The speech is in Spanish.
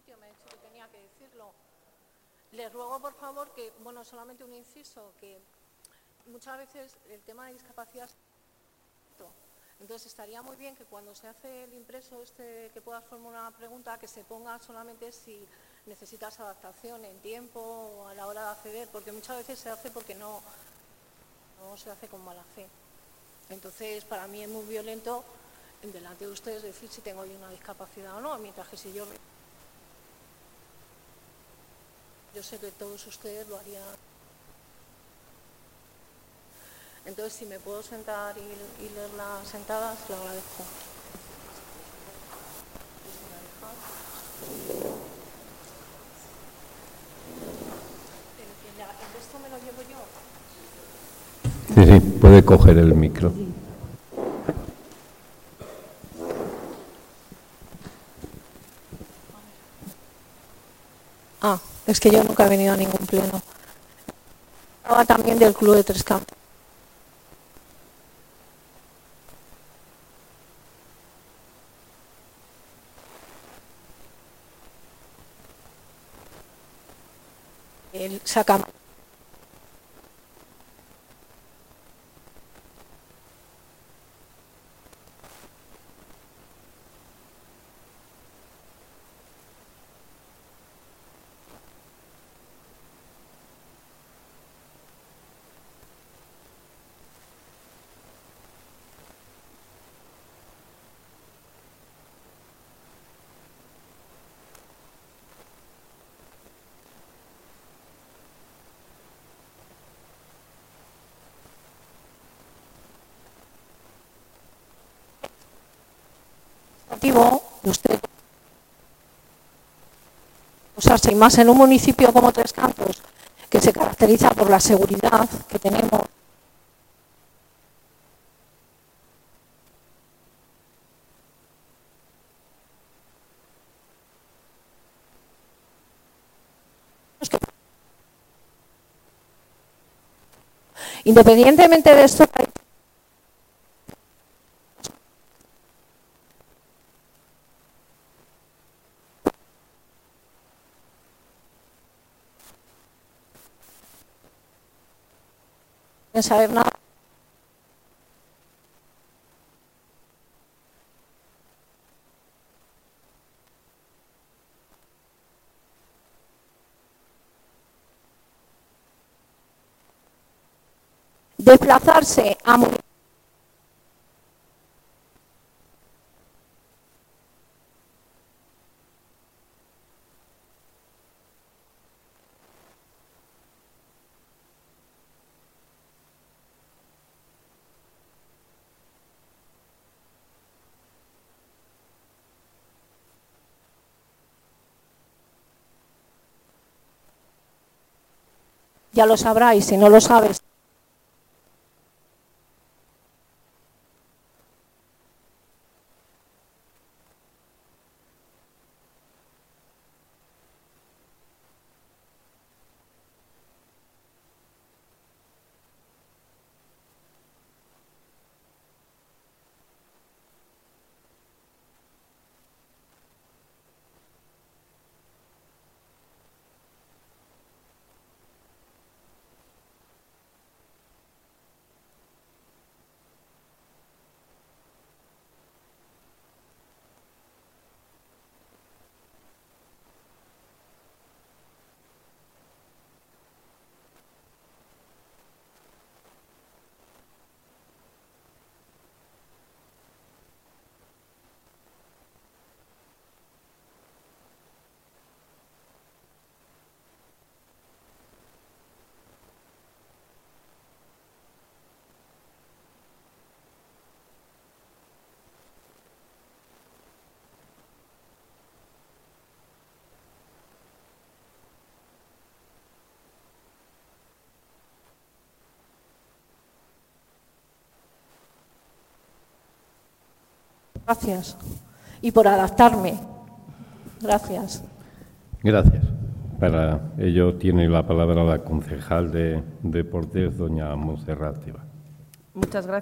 sitio me ha dicho que tenía que decirlo. Les ruego, por favor, que, bueno, solamente un inciso, que muchas veces el tema de discapacidad... Entonces estaría muy bien que cuando se hace el impreso que puedas formular una pregunta, que se ponga solamente si necesitas adaptación en tiempo o a la hora de acceder, porque muchas veces se hace porque no se hace con mala fe. Entonces, para mí es muy violento en delante de ustedes decir si tengo yo una discapacidad o no, mientras que si yo sé que todos ustedes lo harían. Entonces, si me puedo sentar y leerlas sentadas, lo agradezco. ¿El resto me lo llevo yo? Sí, puede coger el micro. Es que yo nunca he venido a ningún pleno. Hablaba también del Club de Tres Campos. Él saca... Usted usarse y más en un municipio como Tres Cantos, que se caracteriza por la seguridad que tenemos. Independientemente de esto, sin saber nada. Desplazarse a ya lo sabrá, y si no lo sabes, gracias. Y por adaptarme. Gracias. Gracias. Para ello tiene la palabra la concejal de Deportes, doña Montserrat Tebas. Muchas gracias.